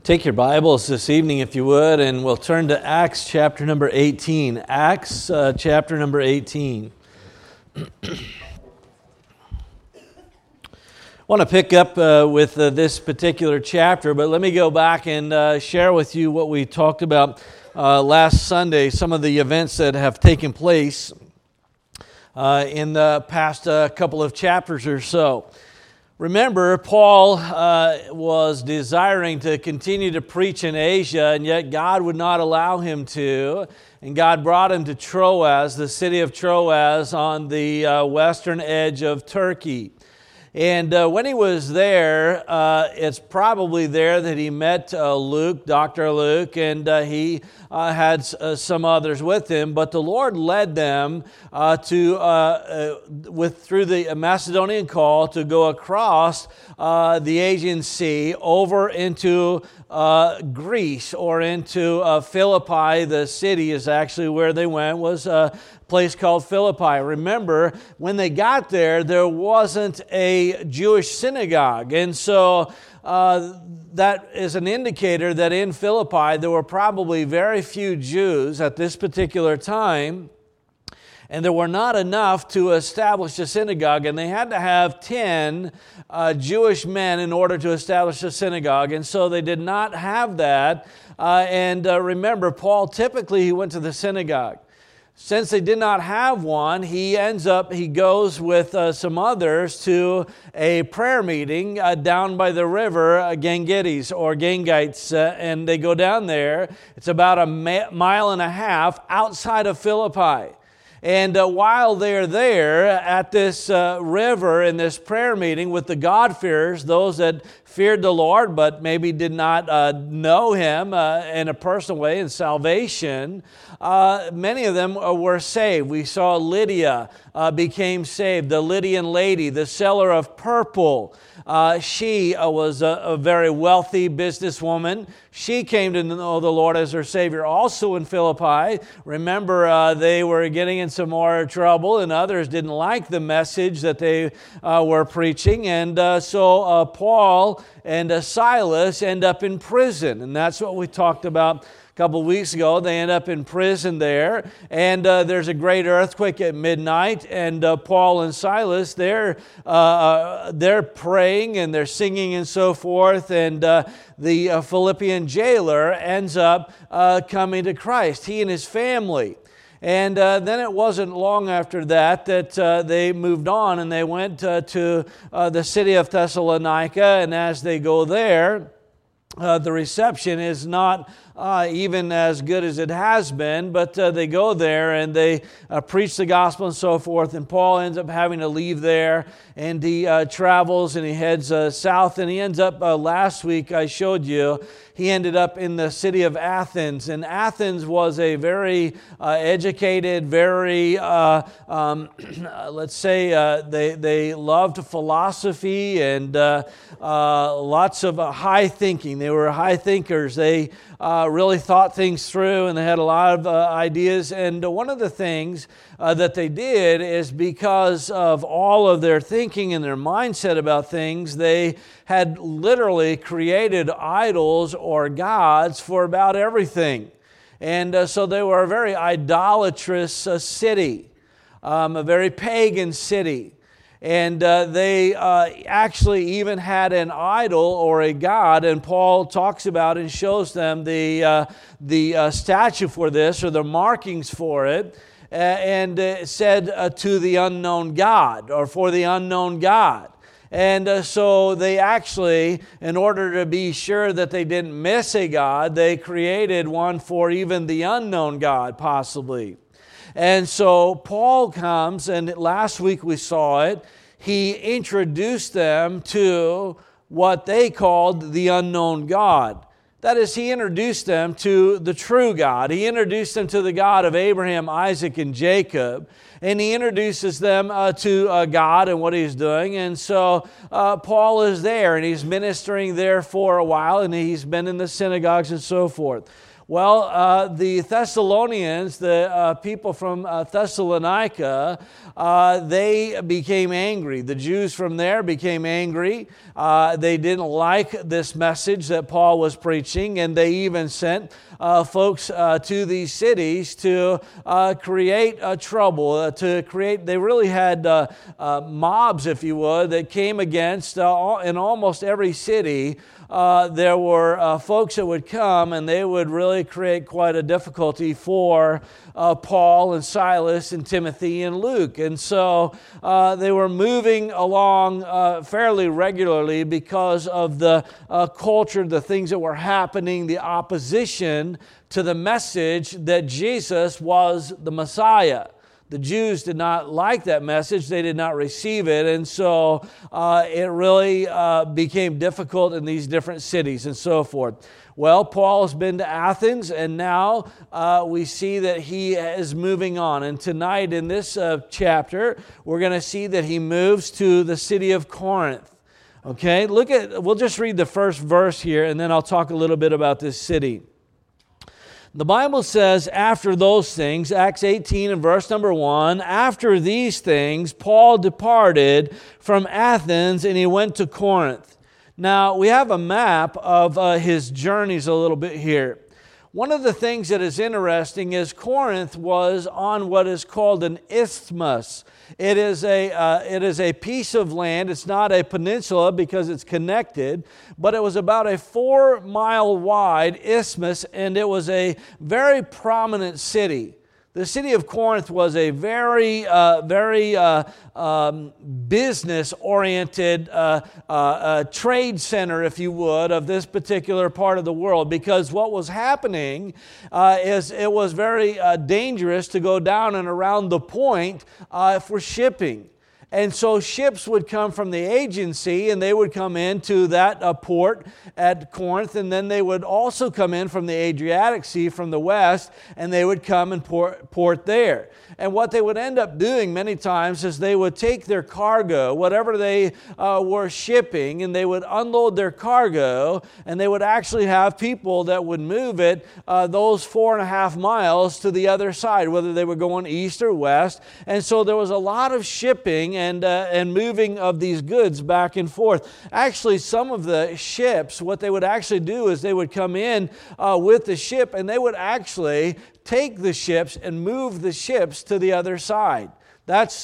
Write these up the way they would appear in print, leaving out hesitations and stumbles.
Take your Bibles this evening, if you would, and we'll turn to Acts chapter number 18. Acts chapter number 18. I want to pick up with this particular chapter, but let me go back and share with you what we talked about last Sunday, some of the events that have taken place in the past couple of chapters or so. Remember, Paul was desiring to continue to preach in Asia, and yet God would not allow him to. And God brought him to Troas, the city of Troas on the western edge of Turkey. And when he was there, it's probably there that he met Luke, Dr. Luke, and he had some others with him. But the Lord led them through the Macedonian call to go across the Aegean Sea over into Greece or into Philippi. The city is actually where they went, was place called Philippi. Remember, when they got there, there wasn't a Jewish synagogue. And so that is an indicator that in Philippi, there were probably very few Jews at this particular time. And there were not enough to establish a synagogue. And they had to have 10 Jewish men in order to establish a synagogue. And so they did not have that. Remember, Paul typically he went to the synagogue. Since they did not have one, he goes with some others to a prayer meeting down by the river Gangites or Gangites, and they go down there. It's about a mile and a half outside of Philippi. And while they're there at this river in this prayer meeting with the God-fearers, those that feared the Lord but maybe did not know Him in a personal way in salvation, many of them were saved. We saw Lydia became saved, the Lydian lady, the seller of purple. She was a very wealthy businesswoman. She came to know the Lord as her Savior. Also in Philippi, remember they were getting in some more trouble and others didn't like the message that they were preaching. And so Paul and Silas end up in prison. And that's what we talked about a couple of weeks ago. They end up in prison there, and there's a great earthquake at midnight, and Paul and Silas, they're praying and they're singing and so forth, and the Philippian jailer ends up coming to Christ, he and his family. And then it wasn't long after that they moved on and they went to the city of Thessalonica, and as they go there, the reception is not even as good as it has been, but they go there and they preach the gospel and so forth, and Paul ends up having to leave there, and he travels and he heads south, and he ends up, last week I showed you, he ended up in the city of Athens, and Athens was a very educated, very, let's say, they loved philosophy and lots of high thinking. They were high thinkers. They really thought things through, and they had a lot of ideas. And one of the things that they did is because of all of their thinking and their mindset about things, they had literally created idols or gods for about everything. And so they were a very idolatrous city, a very pagan city. And they actually even had an idol or a god, and Paul talks about and shows them the statue for this, or the markings for it, and it said to the unknown God, or for the unknown God. And so they actually, in order to be sure that they didn't miss a god, they created one for even the unknown God, possibly. And so Paul comes, and last week we saw it, he introduced them to what they called the unknown God. That is, he introduced them to the true God. He introduced them to the God of Abraham, Isaac, and Jacob. and he introduces them to God and what he's doing. And so Paul is there, and he's ministering there for a while, and he's been in the synagogues and so forth. Well, the Thessalonians, the people from Thessalonica, they became angry. The Jews from there became angry. They didn't like this message that Paul was preaching, and they even sent folks to these cities to create trouble, they really had mobs, if you would, that came against, in almost every city, there were folks that would come, and they would really create quite a difficulty for Paul and Silas and Timothy and Luke. And so they were moving along fairly regularly because of the culture, the things that were happening, the opposition to the message that Jesus was the Messiah. The Jews did not like that message. They did not receive it. And so it really became difficult in these different cities and so forth. Well, Paul has been to Athens, and now we see that he is moving on. And tonight in this chapter, we're going to see that he moves to the city of Corinth. Okay, we'll just read the first verse here, and then I'll talk a little bit about this city. The Bible says, after those things, Acts 18 and verse number 1, after these things, Paul departed from Athens and he went to Corinth. Now, we have a map of his journeys a little bit here. One of the things that is interesting is Corinth was on what is called an isthmus. It is a piece of land. It's not a peninsula because it's connected, but it was about a 4-mile wide isthmus, and it was a very prominent city. The city of Corinth was a very business-oriented trade center, if you would, of this particular part of the world, because what was happening is it was very dangerous to go down and around the point for shipping. And so ships would come from the agency, and they would come into that port at Corinth, and then they would also come in from the Adriatic Sea from the west, and they would come and port there. And what they would end up doing many times is they would take their cargo, whatever they were shipping, and they would unload their cargo, and they would actually have people that would move it those 4.5 miles to the other side, whether they were going east or west. And so there was a lot of shipping and moving of these goods back and forth. Actually, some of the ships, what they would actually do is they would come in with the ship, and they would actually take the ships and move the ships to the other side. That's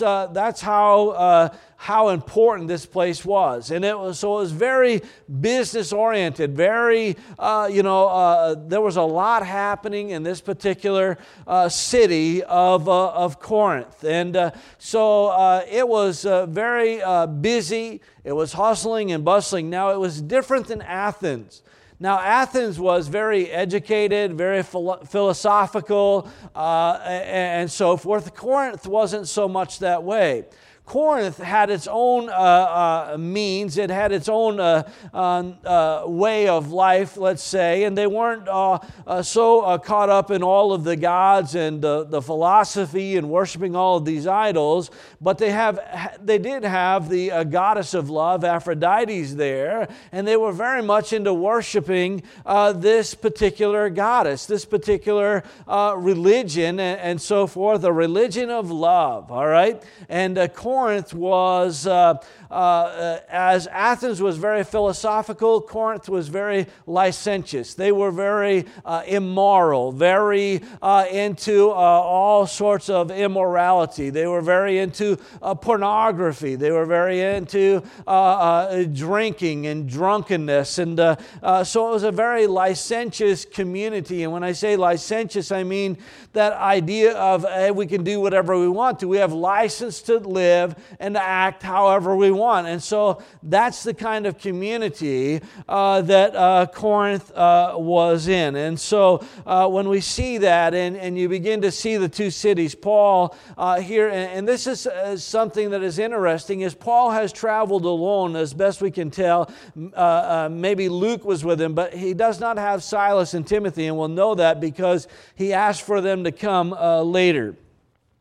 how important this place was, and it was very business oriented. There was a lot happening in this particular city of Corinth, and so it was very busy. It was hustling and bustling. Now it was different than Athens. Now, Athens was very educated, very philosophical, and so forth. Corinth wasn't so much that way. Corinth had its own means. It had its own way of life, let's say, and they weren't so caught up in all of the gods and the philosophy and worshiping all of these idols, but they did have the goddess of love, Aphrodite, there, and they were very much into worshiping this particular goddess, this particular religion, and so forth, a religion of love, all right? And Corinth was, as Athens was very philosophical, Corinth was very licentious. They were very immoral, very into all sorts of immorality. They were very into pornography. They were very into drinking and drunkenness. And so it was a very licentious community. And when I say licentious, I mean that idea of, hey, we can do whatever we want to. We have license to live and to act however we want. And so that's the kind of community that Corinth was in. And so when we see that and you begin to see the two cities, Paul here, and this is something that is interesting, is Paul has traveled alone as best we can tell. Maybe Luke was with him, but he does not have Silas and Timothy, and we'll know that because he asked for them to come later.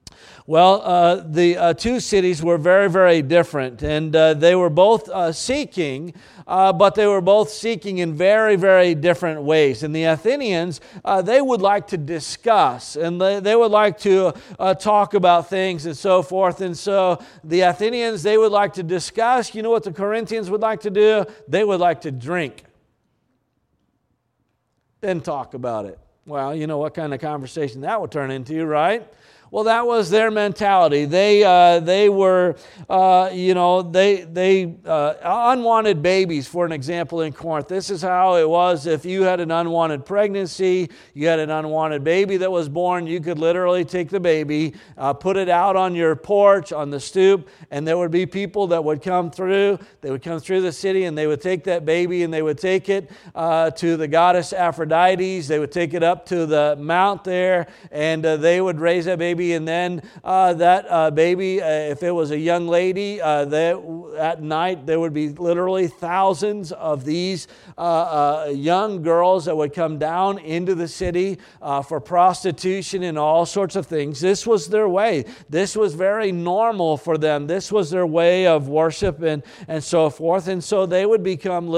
Well, the two cities were very, very different, and they were both seeking, but they were both seeking in very, very different ways. And the Athenians, they would like to discuss, and they would like to talk about things and so forth. And so the Athenians, they would like to discuss. You know what the Corinthians would like to do? They would like to drink. Then talk about it. Well, you know what kind of conversation that would turn into, right? Well, that was their mentality. They were, unwanted babies, for an example, in Corinth. This is how it was if you had an unwanted pregnancy, you had an unwanted baby that was born, you could literally take the baby, put it out on your porch, on the stoop, and there would be people that would come through. They would come through the city, and they would take that baby, and they would take it to the goddess Aphrodite. They would take it up to the mount there, and they would raise that baby. And then that baby, if it was a young lady, at night there would be literally thousands of these young girls that would come down into the city for prostitution and all sorts of things. This was their way. This was very normal for them. This was their way of worship and so forth. And so they would become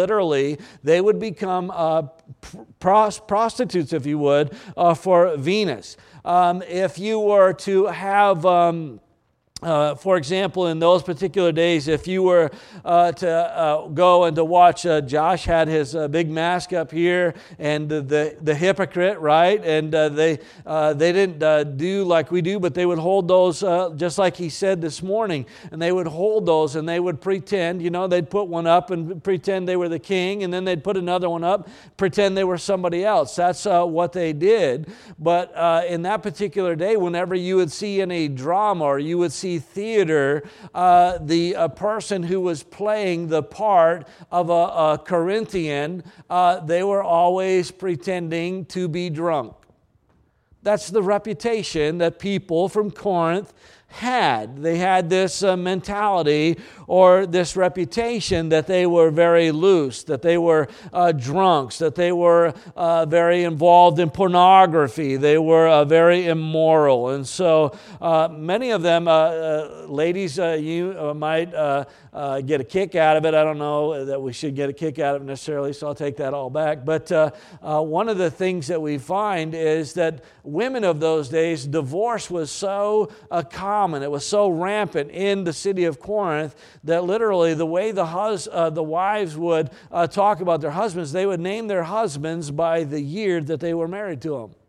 prostitutes, if you would, for Venus. If you were to have, for example, in those particular days, if you were to go and to watch, Josh had his big mask up here, and the hypocrite, right? And they didn't do like we do, but they would hold those, just like he said this morning, and they would hold those, and they would pretend, they'd put one up and pretend they were the king, and then they'd put another one up, pretend they were somebody else. That's what they did. But in that particular day, whenever you would see any drama or you would see theater, the person who was playing the part of a Corinthian, they were always pretending to be drunk. That's the reputation that people from Corinth had. They had this mentality or this reputation that they were very loose, that they were drunks, that they were very involved in pornography, they were very immoral. And so many of them, ladies, you might get a kick out of it. I don't know that we should get a kick out of it necessarily, so I'll take that all back. But one of the things that we find is that women of those days, divorce was so common, it was so rampant in the city of Corinth that literally the way the wives would talk about their husbands, they would name their husbands by the year that they were married to them.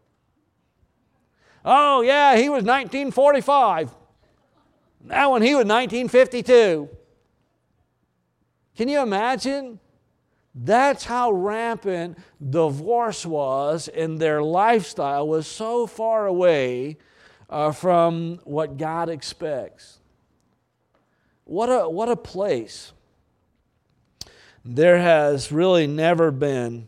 Oh, yeah, he was 1945. That one, he was 1952. Can you imagine? That's how rampant divorce was, and their lifestyle was so far away from what God expects. What a place. There has really never been,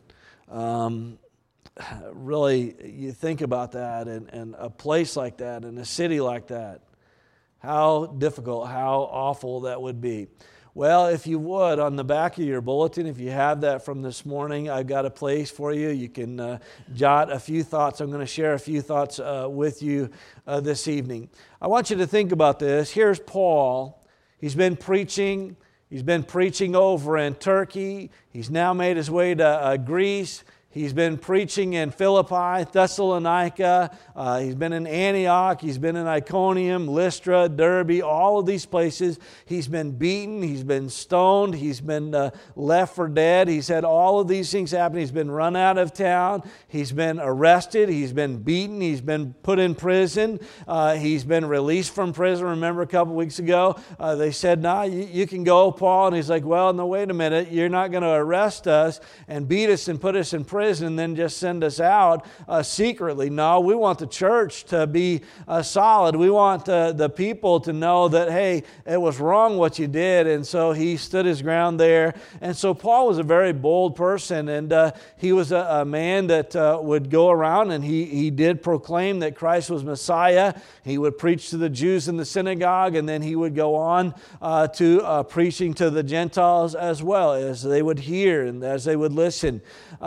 really, you think about that, and a place like that, and a city like that, how difficult, how awful that would be. Well, if you would, on the back of your bulletin, if you have that from this morning, I've got a place for you. You can jot a few thoughts. I'm going to share a few thoughts with you this evening. I want you to think about this. Here's Paul. He's been preaching. He's been preaching over in Turkey. He's now made his way to Greece. He's been preaching in Philippi, Thessalonica. He's been in Antioch. He's been in Iconium, Lystra, Derbe, all of these places. He's been beaten. He's been stoned. He's been left for dead. He's had all of these things happen. He's been run out of town. He's been arrested. He's been beaten. He's been put in prison. He's been released from prison. Remember a couple weeks ago, they said, "Nah, you can go, Paul." And he's like, "Well, no, wait a minute. You're not going to arrest us and beat us and put us in prison and then just send us out secretly. No, we want the church to be solid. We want the people to know that, hey, it was wrong what you did." And so he stood his ground there. And so Paul was a very bold person, and he was a man that would go around, and he did proclaim that Christ was Messiah. He would preach to the Jews in the synagogue, and then he would go on to preaching to the Gentiles as well, as they would hear and as they would listen. But he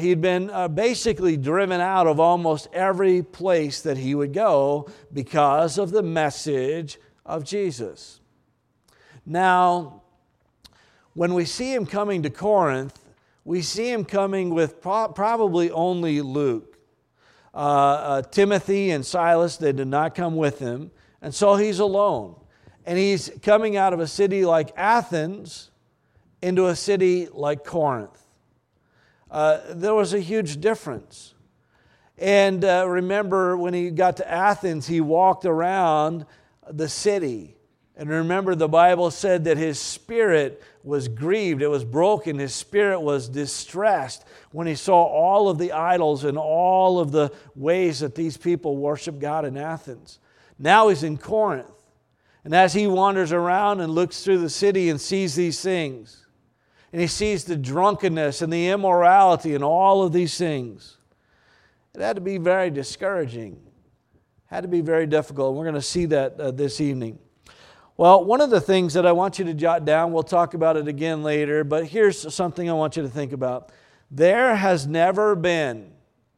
he'd been basically driven out of almost every place that he would go because of the message of Jesus. Now, when we see him coming to Corinth, we see him coming with probably only Luke. Timothy and Silas, they did not come with him, and so he's alone. And he's coming out of a city like Athens into a city like Corinth. There was a huge difference. And remember, when he got to Athens, he walked around the city. And remember, the Bible said that his spirit was grieved. It was broken. His spirit was distressed when he saw all of the idols and all of the ways that these people worship God in Athens. Now he's in Corinth. And as he wanders around and looks through the city and sees these things, and he sees the drunkenness and the immorality and all of these things, it had to be very discouraging. It had to be very difficult. And we're going to see that this evening. Well, one of the things that I want you to jot down, we'll talk about it again later, but here's something I want you to think about. There has never been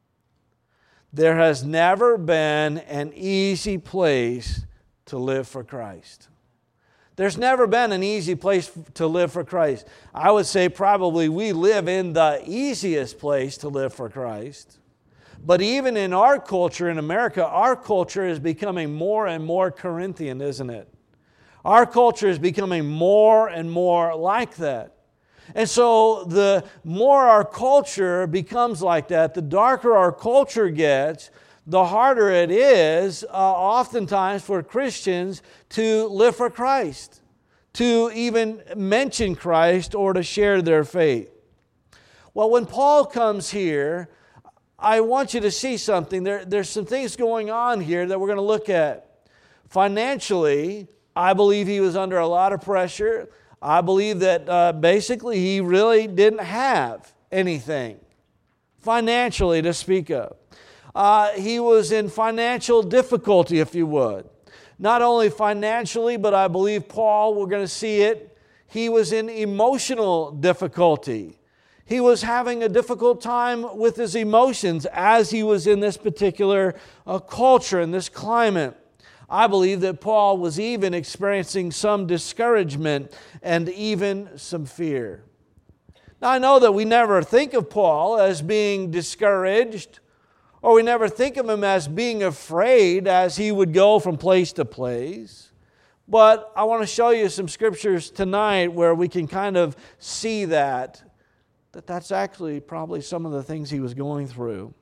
an easy place to live for Christ. There's never been an easy place to live for Christ. I would say probably we live in the easiest place to live for Christ. But even in our culture in America, our culture is becoming more and more Corinthian, isn't it? Our culture is becoming more and more like that. And so the more our culture becomes like that, the darker our culture gets, the harder it is oftentimes for Christians to live for Christ, to even mention Christ or to share their faith. Well, when Paul comes here, I want you to see something. There's some things going on here that we're going to look at. Financially, I believe he was under a lot of pressure. I believe that basically he really didn't have anything financially to speak of. He was in financial difficulty, if you would. Not only financially, but I believe Paul, we're going to see it, he was in emotional difficulty. He was having a difficult time with his emotions as he was in this particular culture, in this climate. I believe that Paul was even experiencing some discouragement and even some fear. Now, I know that we never think of Paul as being discouraged, or we never think of him as being afraid as he would go from place to place. But I want to show you some scriptures tonight where we can kind of see that's actually probably some of the things he was going through.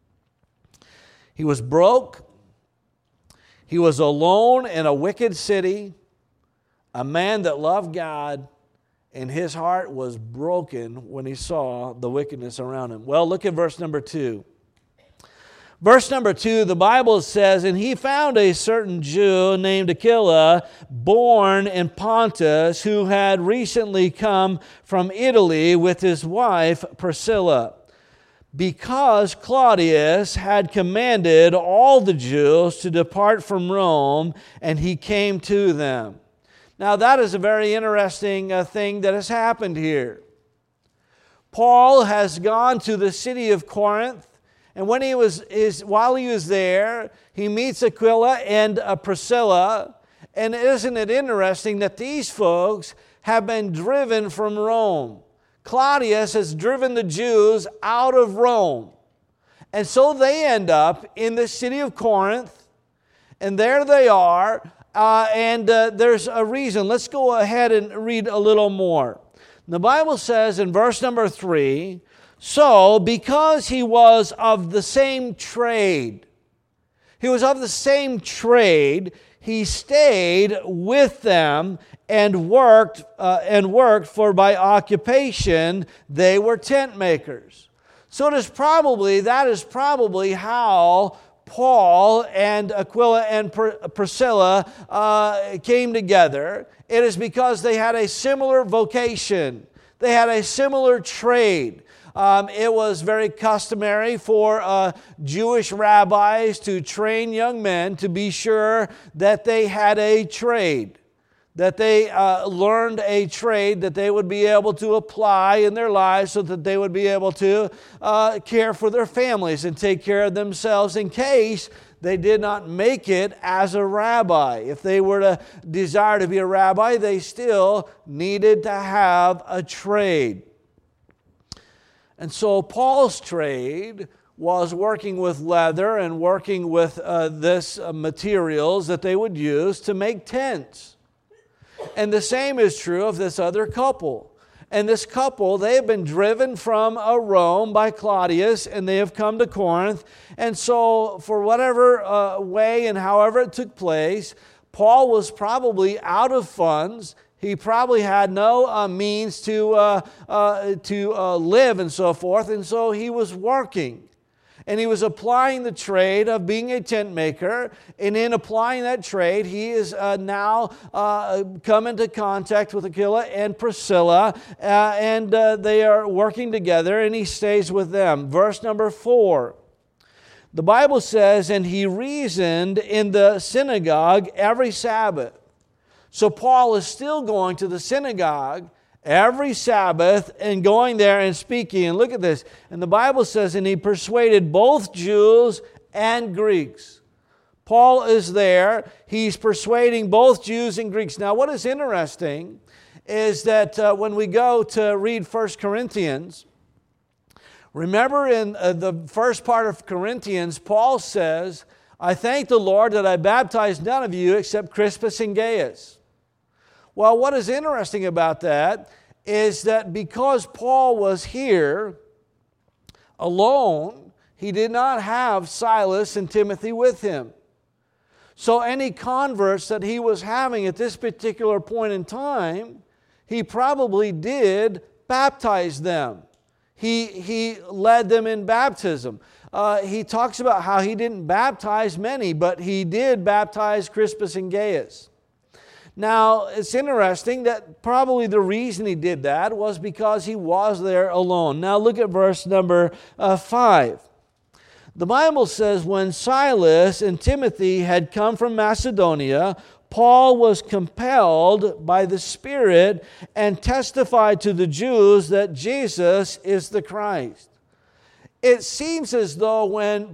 He was broke. He was alone in a wicked city, a man that loved God, and his heart was broken when he saw the wickedness around him. Well, look at verse number 2. Verse number 2, the Bible says, "And he found a certain Jew named Aquila, born in Pontus, who had recently come from Italy with his wife Priscilla, because Claudius had commanded all the Jews to depart from Rome, and he came to them." Now that is a very interesting thing that has happened here. Paul has gone to the city of Corinth, and while he was there, he meets Aquila and Priscilla. And isn't it interesting that these folks have been driven from Rome? Claudius has driven the Jews out of Rome. And so they end up in the city of Corinth, and there they are, and there's a reason. Let's go ahead and read a little more. The Bible says in verse number 3, "So because he was of the same trade," he stayed with them and worked, for by occupation they were tent makers. So that is probably how Paul and Aquila and Priscilla came together. It is because they had a similar vocation. They had a similar trade. It was very customary for Jewish rabbis to train young men to be sure that they had a trade. that they learned a trade that they would be able to apply in their lives so that they would be able to care for their families and take care of themselves in case they did not make it as a rabbi. If they were to desire to be a rabbi, they still needed to have a trade. And so Paul's trade was working with leather and working with this materials that they would use to make tents. And the same is true of this other couple. And this couple, they have been driven from Rome by Claudius, and they have come to Corinth. And so, for whatever way and however it took place, Paul was probably out of funds. He probably had no means to live and so forth. And so he was working. And he was applying the trade of being a tent maker. And in applying that trade, he is now come into contact with Aquila and Priscilla. And they are working together, and he stays with them. Verse number 4. The Bible says, and he reasoned in the synagogue every Sabbath. So Paul is still going to the synagogue every Sabbath and going there and speaking. And look at this. And the Bible says, and he persuaded both Jews and Greeks. Paul is there. He's persuading both Jews and Greeks. Now, what is interesting is that when we go to read 1 Corinthians, remember in the first part of Corinthians, Paul says, I thank the Lord that I baptized none of you except Crispus and Gaius. Well, what is interesting about that is that because Paul was here alone, he did not have Silas and Timothy with him. So any converts that he was having at this particular point in time, he probably did baptize them. He led them in baptism. He talks about how he didn't baptize many, but he did baptize Crispus and Gaius. Now, it's interesting that probably the reason he did that was because he was there alone. Now, look at verse number 5. The Bible says, when Silas and Timothy had come from Macedonia, Paul was compelled by the Spirit and testified to the Jews that Jesus is the Christ. It seems as though when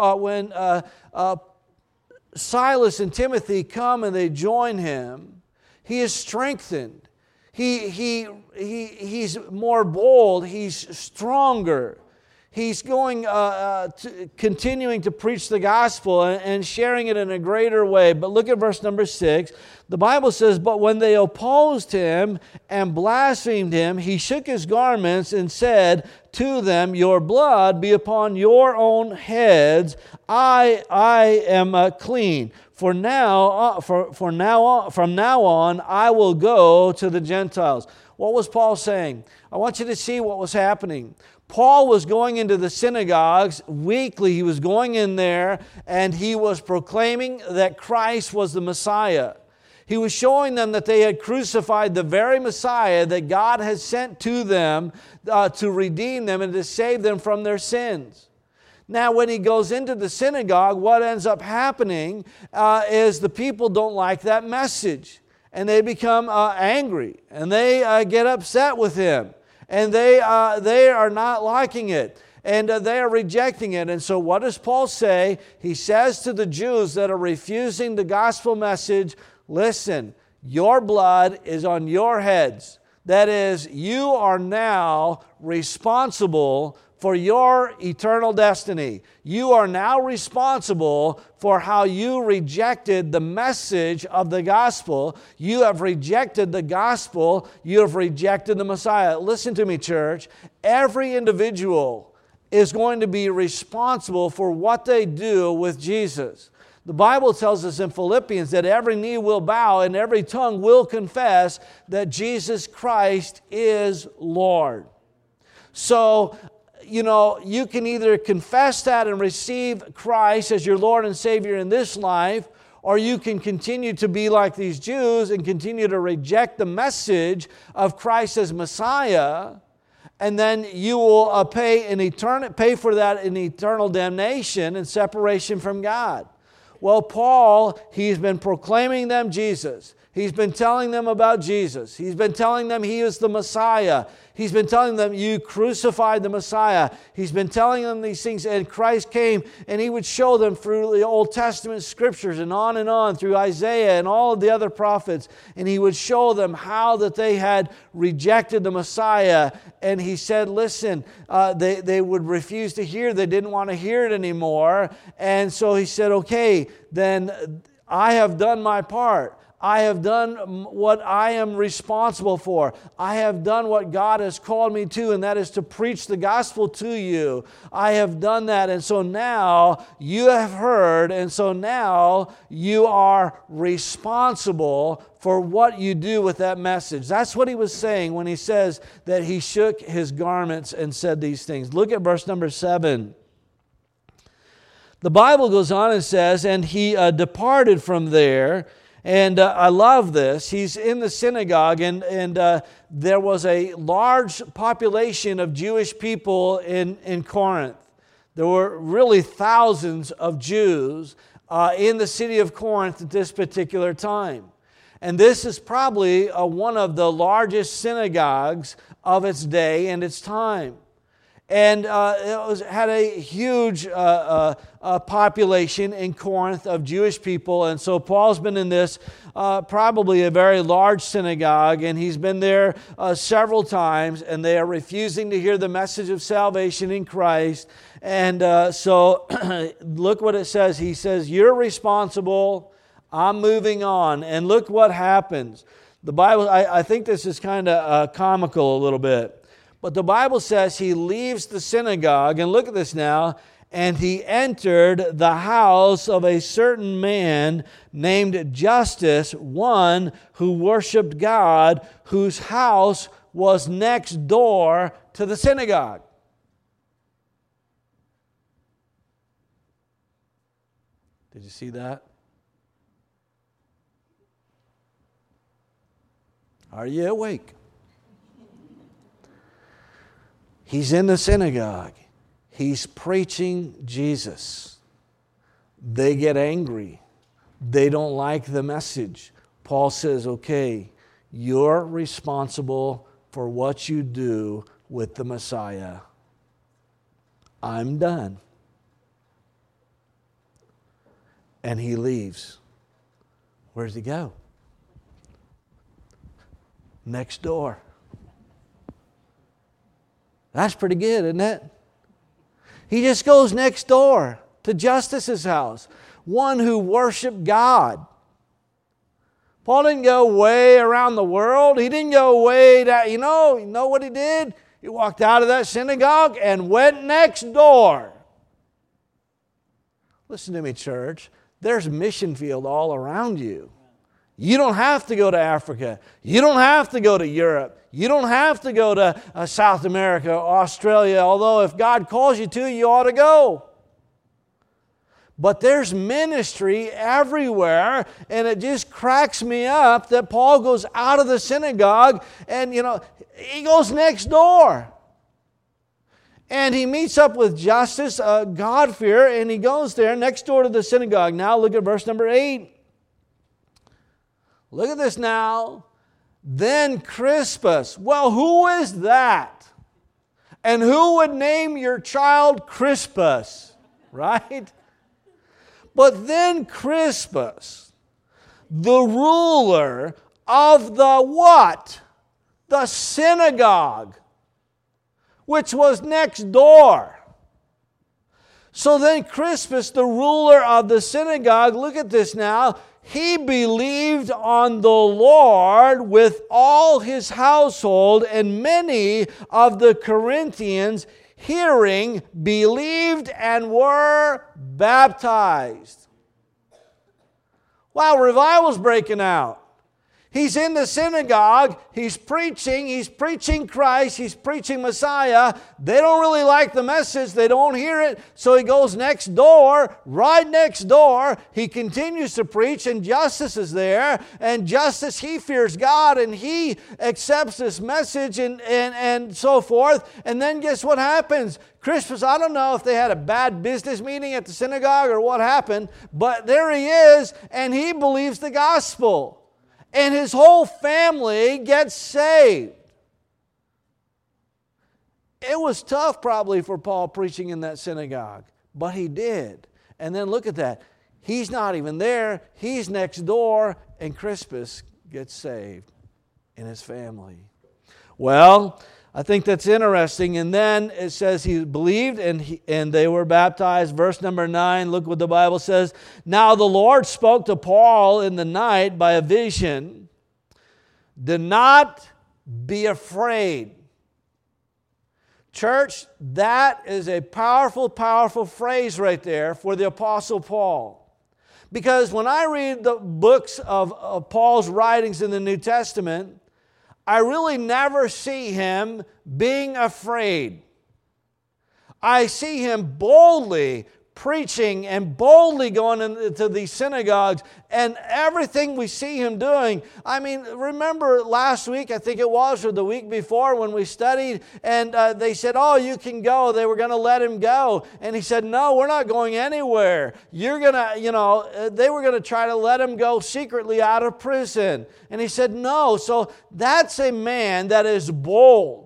Silas and Timothy come and they join him, he is strengthened. He's more bold. He's stronger. He's going, continuing to preach the gospel and sharing it in a greater way. But look at verse number 6. The Bible says, but when they opposed him and blasphemed him, he shook his garments and said to them, your blood be upon your own heads. I am clean. From now on, I will go to the Gentiles. What was Paul saying? I want you to see what was happening. Paul was going into the synagogues weekly. He was going in there and he was proclaiming that Christ was the Messiah. He was showing them that they had crucified the very Messiah that God had sent to them to redeem them and to save them from their sins. Now, when he goes into the synagogue, what ends up happening is the people don't like that message. And they become angry. And they get upset with him. And they are not liking it. And they are rejecting it. And so what does Paul say? He says to the Jews that are refusing the gospel message, listen, your blood is on your heads. That is, you are now responsible for your eternal destiny. You are now responsible for how you rejected the message of the gospel. You have rejected the gospel. You have rejected the Messiah. Listen to me, church. Every individual is going to be responsible for what they do with Jesus. The Bible tells us in Philippians that every knee will bow and every tongue will confess that Jesus Christ is Lord. So, you can either confess that and receive Christ as your Lord and Savior in this life, or you can continue to be like these Jews and continue to reject the message of Christ as Messiah, and then you will pay for that in eternal damnation and separation from God. Well, Paul, he's been proclaiming them Jesus. He's been telling them about Jesus. He's been telling them He is the Messiah. He's been telling them, you crucified the Messiah. He's been telling them these things, and Christ came and He would show them through the Old Testament scriptures and on through Isaiah and all of the other prophets, and He would show them how that they had rejected the Messiah. And He said, listen, they would refuse to hear. They didn't want to hear it anymore. And so He said, okay, then I have done my part. I have done what I am responsible for. I have done what God has called me to, and that is to preach the gospel to you. I have done that, and so now you have heard, and so now you are responsible for what you do with that message. That's what He was saying when He says that He shook His garments and said these things. Look at verse number 7. The Bible goes on and says, and He departed from there. And I love this. He's in the synagogue, and there was a large population of Jewish people in Corinth. There were really thousands of Jews in the city of Corinth at this particular time. And this is probably one of the largest synagogues of its day and its time. And it had a huge population in Corinth of Jewish people. And so Paul's been in this probably a very large synagogue, and he's been there several times, and they are refusing to hear the message of salvation in Christ. And so look what it says. He says, you're responsible. I'm moving on. And look what happens. The Bible, I think this is kind of comical a little bit. But the Bible says he leaves the synagogue, and look at this now, and he entered the house of a certain man named Justus, one who worshiped God, whose house was next door to the synagogue. Did you see that? Are you awake? He's in the synagogue. He's preaching Jesus. They get angry. They don't like the message. Paul says, okay, you're responsible for what you do with the Messiah. I'm done. And he leaves. Where does he go? Next door. That's pretty good, isn't it? He just goes next door to Justus's house, one who worshiped God. Paul didn't go way around the world. He didn't go way down. You know what he did? He walked out of that synagogue and went next door. Listen to me, church. There's a mission field all around you. You don't have to go to Africa. You don't have to go to Europe. You don't have to go to South America or Australia, although if God calls you to, you ought to go. But there's ministry everywhere, and it just cracks me up that Paul goes out of the synagogue and, he goes next door. And he meets up with Justus, a God-fearer, and he goes there next door to the synagogue. Now look at verse number 8. Look at this now. Then Crispus. Well, who is that? And who would name your child Crispus? Right? But then Crispus, the ruler of the what? The synagogue, which was next door. So then Crispus, the ruler of the synagogue, look at this now, he believed on the Lord with all his household, and many of the Corinthians, hearing, believed and were baptized. Wow, revival's breaking out. He's in the synagogue, he's preaching Christ, he's preaching Messiah. They don't really like the message, they don't hear it, so he goes next door, right next door. He continues to preach, and Justus is there, and Justus, he fears God, and he accepts this message and so forth. And then guess what happens? Crispus, I don't know if they had a bad business meeting at the synagogue or what happened, but there he is, and he believes the gospel. and his whole family gets saved. It was tough probably for Paul preaching in that synagogue, but he did. And then look at that. He's not even there. He's next door, and Crispus gets saved in his family. Well, I think that's interesting. And then it says he believed and they were baptized. Verse number 9, look what the Bible says. Now the Lord spoke to Paul in the night by a vision. Do not be afraid. Church, that is a powerful, powerful phrase right there for the Apostle Paul. Because when I read the books of Paul's writings in the New Testament, I really never see him being afraid. I see him boldly preaching and boldly going into these synagogues, and everything we see him doing. I mean, remember last week, I think it was, or the week before when we studied, and they said, oh, you can go. They were going to let him go. And he said, no, we're not going anywhere. You're going to, they were going to try to let him go secretly out of prison. And he said, no. So that's a man that is bold.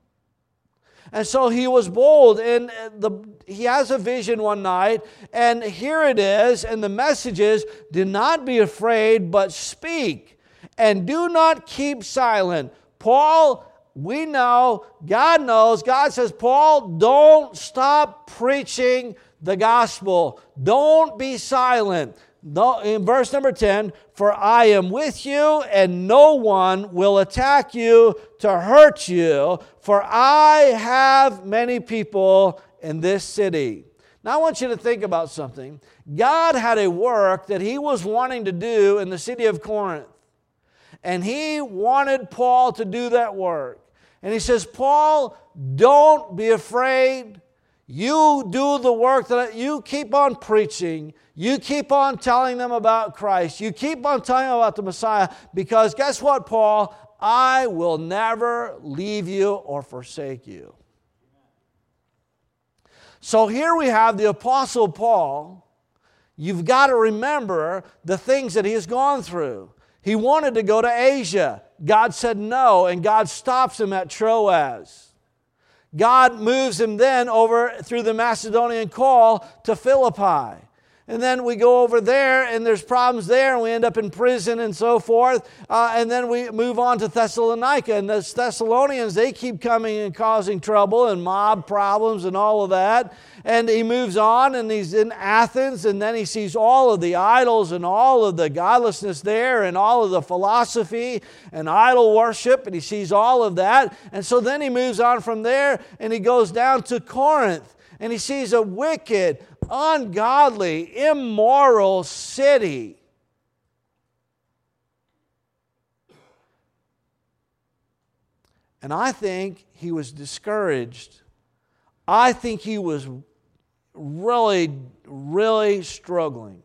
And so he was bold, and he has a vision one night, and here it is, and the message is, do not be afraid, but speak, and do not keep silent. Paul, we know, God knows, God says, Paul, don't stop preaching the gospel. Don't be silent. In verse number 10, for I am with you, and no one will attack you to hurt you, for I have many people in this city. Now I want you to think about something. God had a work that He was wanting to do in the city of Corinth, and He wanted Paul to do that work. And He says, Paul, don't be afraid. You do the work that you keep on preaching. You keep on telling them about Christ. You keep on telling them about the Messiah, because guess what, Paul? I will never leave you or forsake you. So here we have the Apostle Paul. You've got to remember the things that he has gone through. He wanted to go to Asia. God said no, and God stops him at Troas. God moves him then over through the Macedonian call to Philippi. And then we go over there, and there's problems there, and we end up in prison and so forth. And then we move on to Thessalonica. And the Thessalonians, they keep coming and causing trouble and mob problems and all of that. And he moves on, and he's in Athens, and then he sees all of the idols and all of the godlessness there and all of the philosophy and idol worship, and he sees all of that. And so then he moves on from there, and he goes down to Corinth, and he sees a wicked, ungodly, immoral city. And I think he was discouraged. I think he was really, really struggling.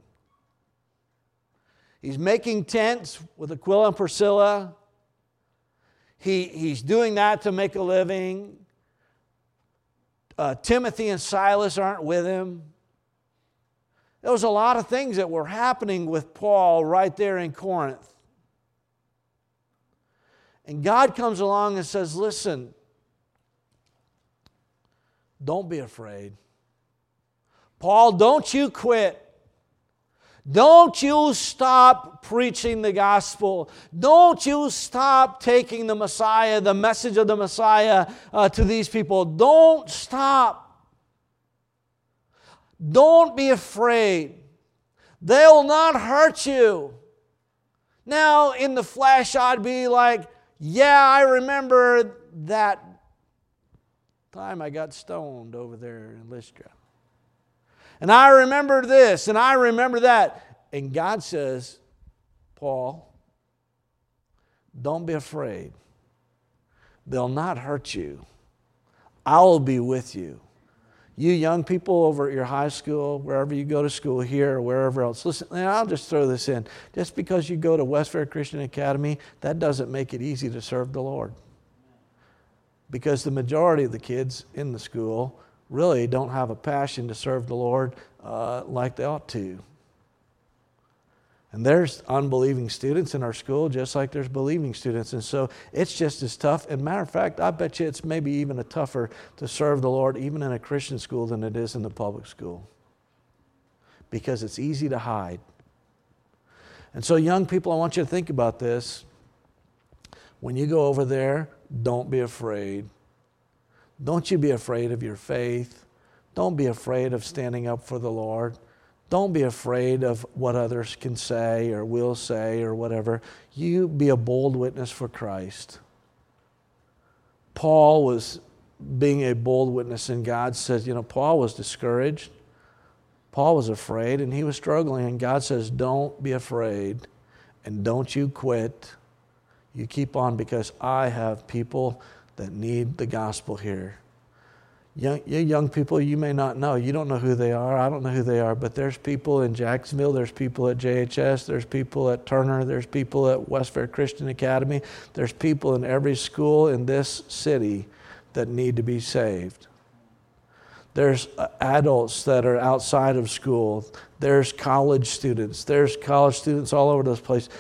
He's making tents with Aquila and Priscilla. He's doing that to make a living. Timothy and Silas aren't with him. There was a lot of things that were happening with Paul right there in Corinth. And God comes along and says, listen, don't be afraid. Paul, don't you quit. Don't you stop preaching the gospel. Don't you stop taking the Messiah, the message of the Messiah to these people. Don't stop. Don't be afraid. They'll not hurt you. Now, in the flesh, I'd be like, yeah, I remember that time I got stoned over there in Lystra. And I remember this, and I remember that. And God says, Paul, don't be afraid. They'll not hurt you. I will be with you. You young people over at your high school, wherever you go to school here or wherever else, listen, and I'll just throw this in. Just because you go to West Fair Christian Academy, that doesn't make it easy to serve the Lord. Because the majority of the kids in the school really don't have a passion to serve the Lord like they ought to. And there's unbelieving students in our school just like there's believing students. And so it's just as tough. And matter of fact, I bet you it's maybe even tougher to serve the Lord even in a Christian school than it is in the public school. Because it's easy to hide. And so young people, I want you to think about this. When you go over there, don't be afraid. Don't you be afraid of your faith. Don't be afraid of standing up for the Lord. Don't be afraid of what others can say or will say or whatever. You be a bold witness for Christ. Paul was being a bold witness, and God says, Paul was discouraged. Paul was afraid, and he was struggling. And God says, don't be afraid, and don't you quit. You keep on, because I have people that need the gospel here. Young people, you may not know. You don't know who they are. I don't know who they are. But there's people in Jacksonville. There's people at JHS. There's people at Turner. There's people at West Fair Christian Academy. There's people in every school in this city that need to be saved. There's adults that are outside of school. There's college students. There's college students all over this place.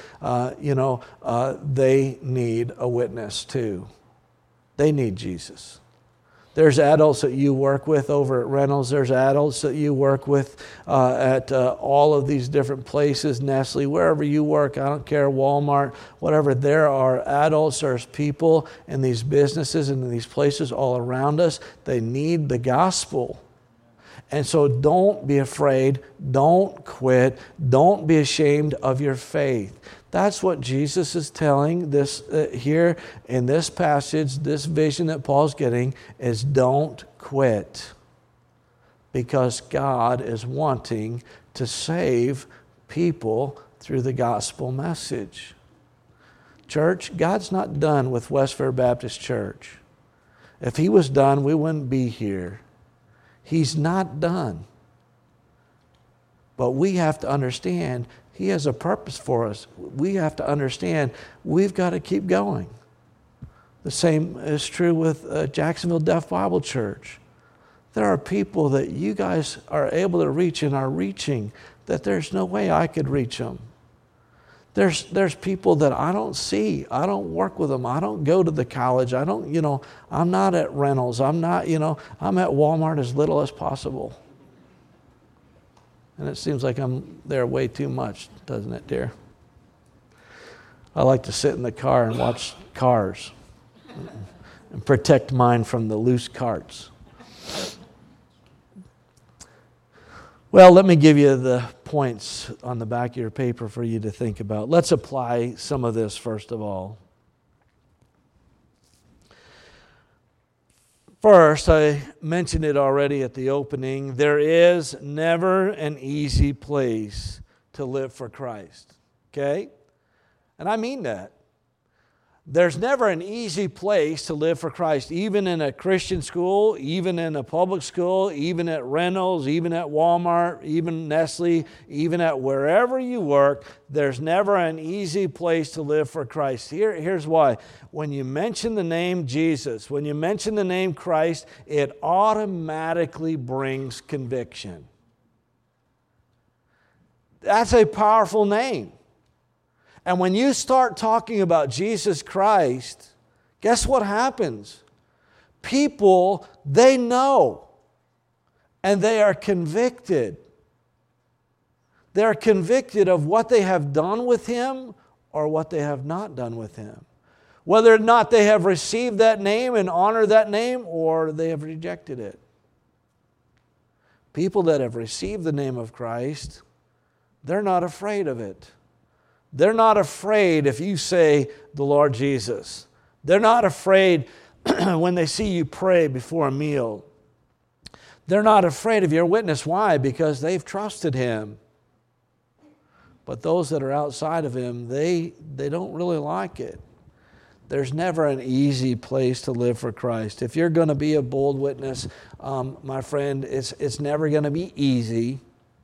They need a witness too. They need Jesus. There's adults that you work with over at Reynolds. There's adults that you work with at all of these different places, Nestle, wherever you work, I don't care, Walmart, whatever. There are adults, there's people in these businesses and in these places all around us. They need the gospel. And so don't be afraid. Don't quit. Don't be ashamed of your faith. That's what Jesus is telling this here in this passage, this vision that Paul's getting is don't quit. Because God is wanting to save people through the gospel message. Church, God's not done with West Fair Baptist Church. If He was done, we wouldn't be here. He's not done. But we have to understand He has a purpose for us. We have to understand we've got to keep going. The same is true with Jacksonville Deaf Bible Church. There are people that you guys are able to reach and are reaching that there's no way I could reach them. There's people that I don't see. I don't work with them. I don't go to the college. I'm not at Reynolds. I'm at Walmart as little as possible. And it seems like I'm there way too much, doesn't it, dear? I like to sit in the car and watch cars and protect mine from the loose carts. Well, let me give you the points on the back of your paper for you to think about. Let's apply some of this first of all. First, I mentioned it already at the opening, there is never an easy place to live for Christ. Okay? And I mean that. There's never an easy place to live for Christ, even in a Christian school, even in a public school, even at Reynolds, even at Walmart, even Nestle, even at wherever you work. There's never an easy place to live for Christ. Here's why. When you mention the name Jesus, when you mention the name Christ, it automatically brings conviction. That's a powerful name. And when you start talking about Jesus Christ, guess what happens? People, they know, and they are convicted. They're convicted of what they have done with Him or what they have not done with Him. Whether or not they have received that name and honored that name or they have rejected it. People that have received the name of Christ, they're not afraid of it. They're not afraid if you say the Lord Jesus. They're not afraid when they see you pray before a meal. They're not afraid of your witness. Why? Because they've trusted Him. But those that are outside of Him, they don't really like it. There's never an easy place to live for Christ. If you're going to be a bold witness, my friend, it's never going to be easy.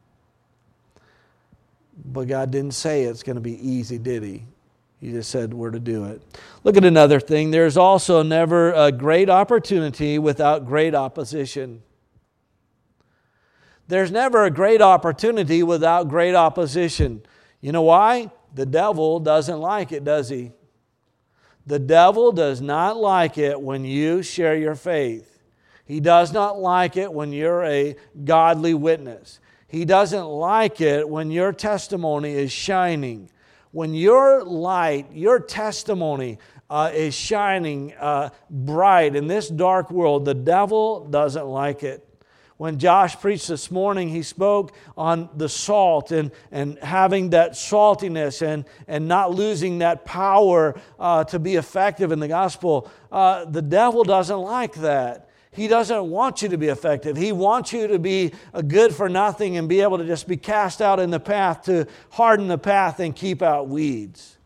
But God didn't say it's going to be easy, did He? He just said we're to do it. Look at another thing. There's also never a great opportunity without great opposition. There's never a great opportunity without great opposition. You know why? The devil doesn't like it, does he? The devil does not like it when you share your faith. He does not like it when you're a godly witness. He doesn't like it when your testimony is shining. When your light, your testimony is shining bright in this dark world, the devil doesn't like it. When Josh preached this morning, he spoke on the salt and having that saltiness and not losing that power to be effective in the gospel. The devil doesn't like that. He doesn't want you to be effective. He wants you to be a good for nothing and be able to just be cast out in the path, to harden the path and keep out weeds.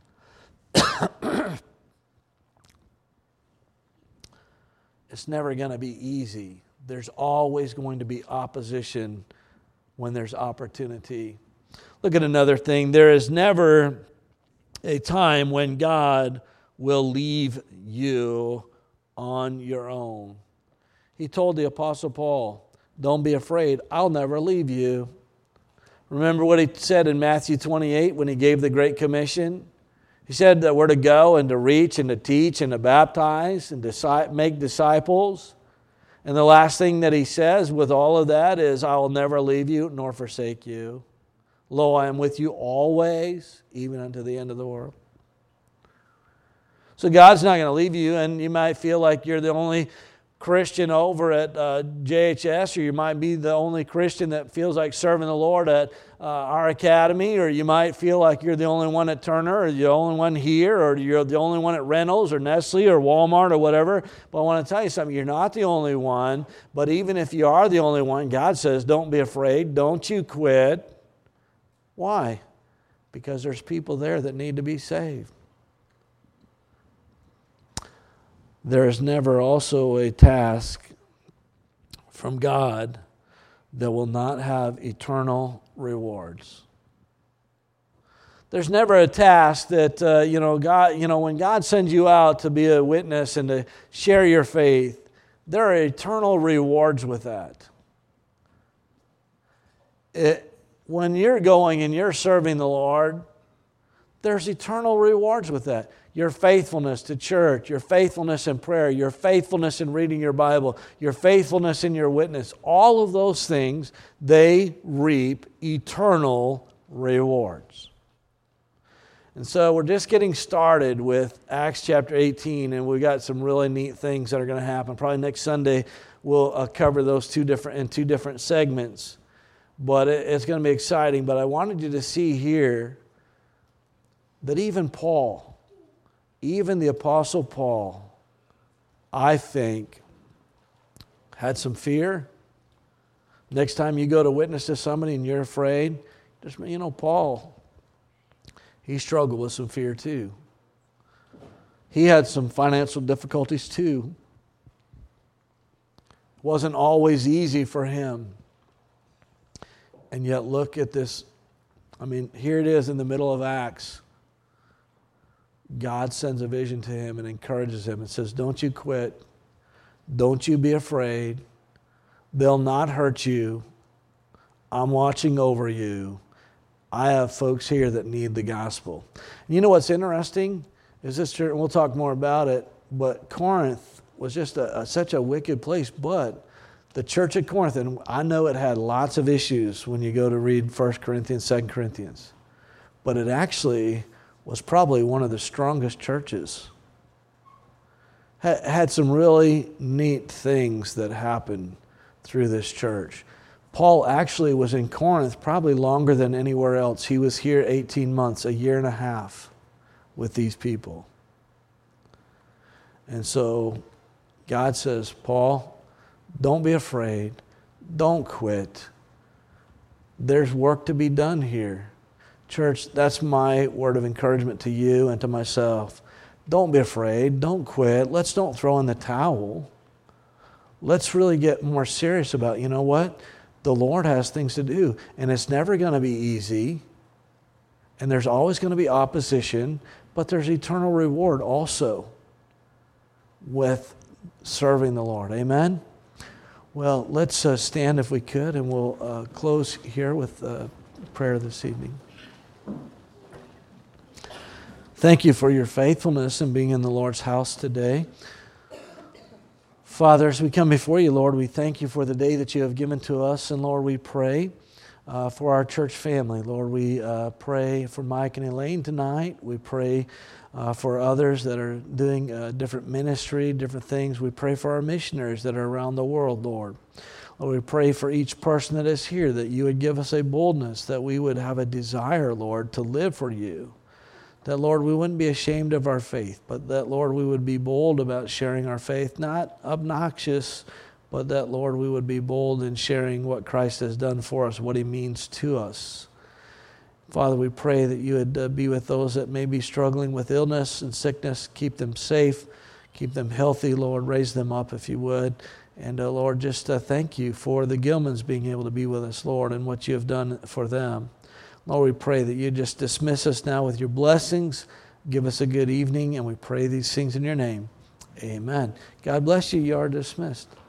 It's never going to be easy. There's always going to be opposition when there's opportunity. Look at another thing. There is never a time when God will leave you on your own. He told the Apostle Paul, don't be afraid, I'll never leave you. Remember what he said in Matthew 28 when he gave the Great Commission? He said that we're to go and to reach and to teach and to baptize and to make disciples. And the last thing that he says with all of that is, I will never leave you nor forsake you. Lo, I am with you always, even unto the end of the world. So God's not going to leave you, and you might feel like you're the only Christian over at JHS, or you might be the only Christian that feels like serving the Lord at our academy, or you might feel like you're the only one at Turner, or you're the only one here, or you're the only one at Reynolds or Nestle or Walmart or whatever. But I want to tell you something, you're not the only one. But even if you are the only one, God says, don't be afraid, don't you quit. Why? Because there's people there that need to be saved. There is never also a task from God that will not have eternal rewards. There's never a task that, God, when God sends you out to be a witness and to share your faith, there are eternal rewards with that. When you're going and you're serving the Lord, there's eternal rewards with that. Your faithfulness to church, your faithfulness in prayer, your faithfulness in reading your Bible, your faithfulness in your witness, all of those things, they reap eternal rewards. And so we're just getting started with Acts chapter 18, and we've got some really neat things that are going to happen. Probably next Sunday we'll cover those two different segments. But it's going to be exciting. But I wanted you to see here that even Paul, even the Apostle Paul, I think, had some fear. Next time you go to witness to somebody and you're afraid, just, Paul, he struggled with some fear too. He had some financial difficulties too. It wasn't always easy for him. And yet look at this. Here it is in the middle of Acts. God sends a vision to him and encourages him and says, don't you quit. Don't you be afraid. They'll not hurt you. I'm watching over you. I have folks here that need the gospel. And you know what's interesting? Is this church, and we'll talk more about it, but Corinth was just such a wicked place. But the church at Corinth, and I know it had lots of issues when you go to read 1 Corinthians, 2 Corinthians, but it actually was probably one of the strongest churches. Had some really neat things that happened through this church. Paul actually was in Corinth probably longer than anywhere else. He was here 18 months, a year and a half with these people. And so God says, Paul, don't be afraid. Don't quit. There's work to be done here. Church, that's my word of encouragement to you and to myself. Don't be afraid. Don't quit. Let's don't throw in the towel. Let's really get more serious about, what? The Lord has things to do. And it's never going to be easy. And there's always going to be opposition. But there's eternal reward also with serving the Lord. Amen? Well, let's stand if we could, and we'll close here with prayer this evening. Thank you for your faithfulness in being in the Lord's house today. Father, as we come before you, Lord, we thank you for the day that you have given to us. And Lord, we pray for our church family. Lord, we pray for Mike and Elaine tonight. We pray for others that are doing different ministry, different things. We pray for our missionaries that are around the world, Lord. Lord, we pray for each person that is here that you would give us a boldness, that we would have a desire, Lord, to live for you. That, Lord, we wouldn't be ashamed of our faith, but that, Lord, we would be bold about sharing our faith, not obnoxious, but that, Lord, we would be bold in sharing what Christ has done for us, what he means to us. Father, we pray that you would be with those that may be struggling with illness and sickness. Keep them safe, keep them healthy, Lord. Raise them up if you would. And, Lord, just thank you for the Gilmans being able to be with us, Lord, and what you have done for them. Lord, we pray that you just dismiss us now with your blessings. Give us a good evening, and we pray these things in your name. Amen. God bless you. You are dismissed.